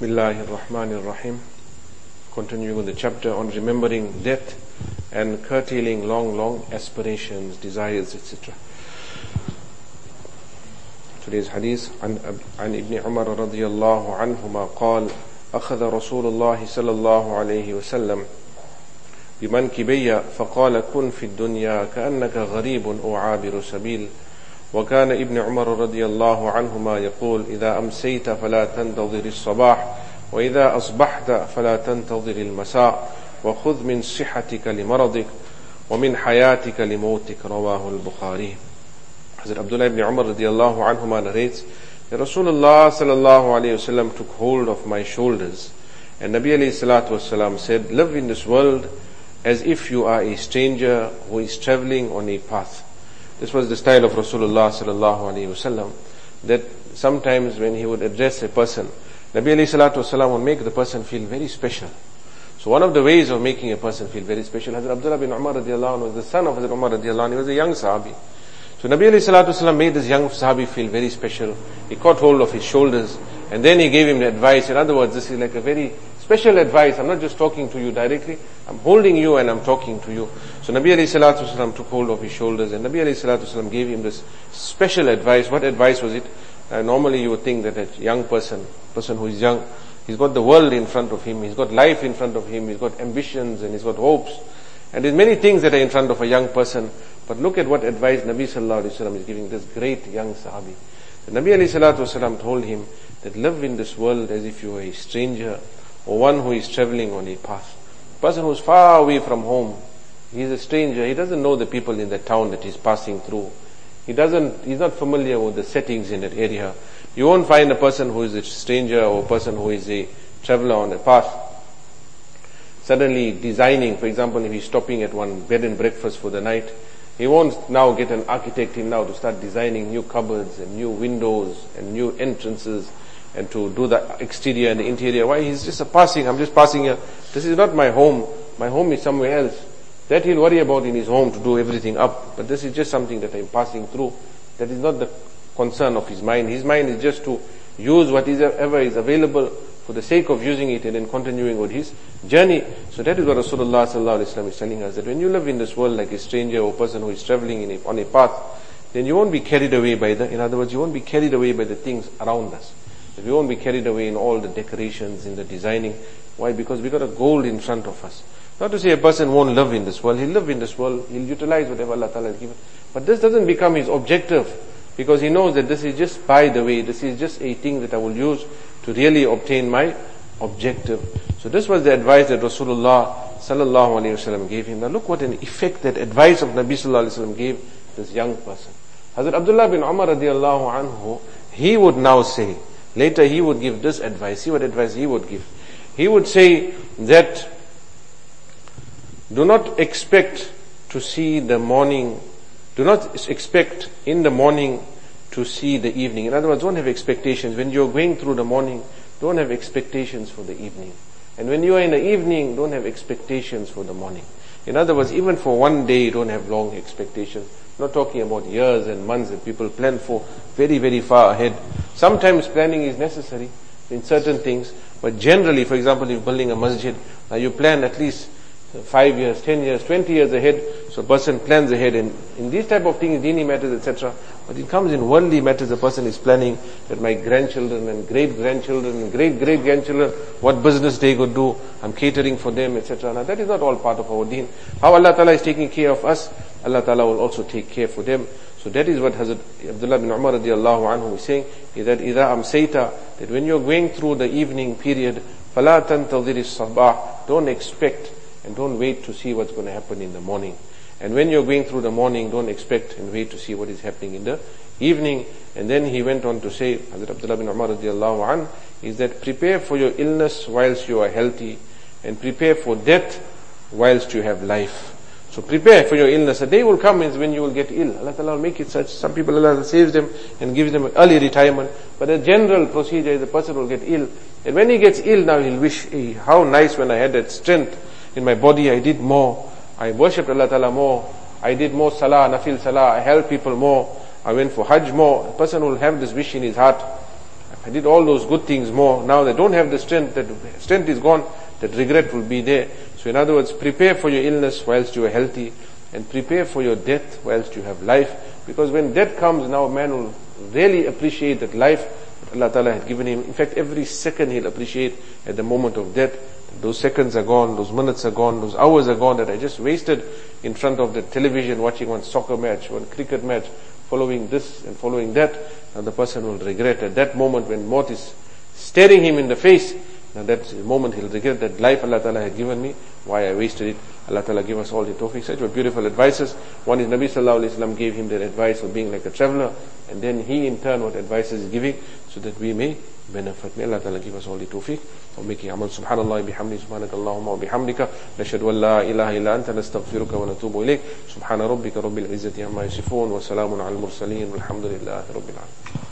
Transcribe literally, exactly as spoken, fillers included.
Bismillahir Rahmanir Rahim. Continuing with the chapter on remembering death and curtailing long, long aspirations, desires, et cetera. Today's hadith عن عن ابن عمر رضي الله عنهما قال أخذ رسول الله صلى الله عليه وسلم بمنكبي فقال كن في الدنيا كأنك غريب أو عابر سبيل. وكان ابن عمر رضي الله عنهما يقول إذا أمسيت فلا تنتظر الصباح وإذا أصبحت فلا تنتظر المساء وخذ من صحتك لمرضك ومن حياتك لموتك. رواه البخاري. Hazrat Abdullah ibn Umar radiallahu anhuma narrates that Rasulullah sallallahu alayhi wasallam took hold of my shoulders and Nabi alayhi salatu wasalam said, live in this world as if you are a stranger who is traveling on a path. This was the style of Rasulullah sallallahu alayhi wasallam, that sometimes when he would address a person, Nabi alayhi salatu wasalam would make the person feel very special. So one of the ways of making a person feel very special, Hazrat Abdullah bin Umar radiallahu anhu was the son of Hazrat Umar radiallahu anhu. He was a young sahabi. So Nabi alayhi salatu wasalam made this young sahabi feel very special. He caught hold of his shoulders and then he gave him the advice. In other words, this is like a very special advice. I'm not just talking to you directly. I'm holding you and I'm talking to you. So Nabi alayhi salatu wasalam took hold of his shoulders and Nabi alayhi salatu wasalam gave him this special advice. What advice was it? Uh, normally you would think that a young person, person who is young, he's got the world in front of him, he's got life in front of him, he's got ambitions and he's got hopes. And there's many things that are in front of a young person. But look at what advice Nabi sallallahu alayhi wasallam is giving this great young sahabi. So Nabi alayhi salatu wasalam told him that live in this world as if you are a stranger or one who is traveling on a path. A person who is far away from home, he is a stranger, he doesn't know the people in the town that he's passing through. He doesn't, he's not familiar with the settings in that area. You won't find a person who is a stranger or a person who is a traveler on a path suddenly designing, for example, if he's stopping at one bed and breakfast for the night, he won't now get an architect in now to start designing new cupboards and new windows and new entrances and to do the exterior and the interior. Why? He's just a passing, I'm just passing here. This is not my home. My home is somewhere else. That he'll worry about in his home to do everything up. But this is just something that I'm passing through. That is not the concern of his mind. His mind is just to use whatever is available for the sake of using it and then continuing with his journey. So that is what Rasulullah sallallahu alaihi wasallam is telling us, that when you live in this world like a stranger or a person who is traveling in a, on a path, then you won't be carried away by the, in other words, you won't be carried away by the things around us. That we won't be carried away in all the decorations, in the designing. Why? Because we got a goal in front of us. Not to say a person won't live in this world. He'll live in this world. He'll utilize whatever Allah Ta'ala has given. But this doesn't become his objective, because he knows that this is just by the way. This is just a thing that I will use to really obtain my objective. So this was the advice that Rasulullah sallallahu alaihi wasallam gave him. Now look what an effect that advice of Nabi sallallahu alaihi wasallam gave this young person. Hazrat Abdullah bin Umar radiallahu anhu, he would now say, later he would give this advice. See what advice he would give. He would say that do not expect to see the morning, do not expect in the morning to see the evening. In other words, don't have expectations. When you're going through the morning, don't have expectations for the evening. And when you are in the evening, don't have expectations for the morning. In other words, even for one day, don't have long expectations. I'm not talking about years and months that people plan for very, very far ahead. Sometimes planning is necessary in certain things, but generally, for example, if you're building a masjid, now you plan at least five years, ten years, twenty years ahead. So a person plans ahead, and in these type of things, dini matters, et cetera. But it comes in worldly matters. A person is planning that my grandchildren and great grandchildren and great great grandchildren, what business they could do, I'm catering for them, et cetera. Now that is not all part of our deen. How Allah Ta'ala is taking care of us, Allah Ta'ala will also take care for them. So that is what Hazrat Abdullah bin Umar radiallahu anhu is saying, is that إِذَا أَمْسَيْتَ, that when you're going through the evening period, فَلَا تَنْتَظِرِ الصَّبَاحِ, don't expect and don't wait to see what's going to happen in the morning. And when you're going through the morning, don't expect and wait to see what is happening in the evening. And then he went on to say, Hazrat Abdullah bin Umar radiallahu anh, is that prepare for your illness whilst you are healthy, and prepare for death whilst you have life. So prepare for your illness. A day will come is when you will get ill. Allah Ta'ala will make it such. Some people Allah saves them and gives them early retirement. But a general procedure is the person will get ill. And when he gets ill, now he'll wish, hey, how nice when I had that strength in my body, I did more. I worshipped Allah Ta'ala more. I did more salah, nafil salah. I helped people more. I went for hajj more. A person will have this wish in his heart. I did all those good things more. Now they don't have the strength. That strength is gone. That regret will be there. So in other words, prepare for your illness whilst you are healthy, and prepare for your death whilst you have life. Because when death comes, now man will really appreciate that life that Allah Ta'ala had given him. In fact, every second he'll appreciate at the moment of death. Those seconds are gone, those minutes are gone, those hours are gone that I just wasted in front of the television watching one soccer match, one cricket match, following this and following that. And the person will regret at that moment when maut is staring him in the face. Now that moment he'll regret that life Allah Ta'ala had given me, why I wasted it. Allah Ta'ala give us all the tawfiq. Such were beautiful advices. One is Nabi Sallallahu Alaihi Wasallam gave him that advice of being like a traveler, and then he in turn what advice is giving, so that we may benefit. May Allah Ta'ala give us all the tawfiq of making amal. Subhanallah bihamdi, subhanakallahumma wa bihamdika, nashhadu an la ilaha illa anta, nastaghfiruka wa natubu ilayk. Subhana rabbika rabbil izzati amma yasifun, wa salamun al mursaleen, walhamdulillahi rabbil alamin.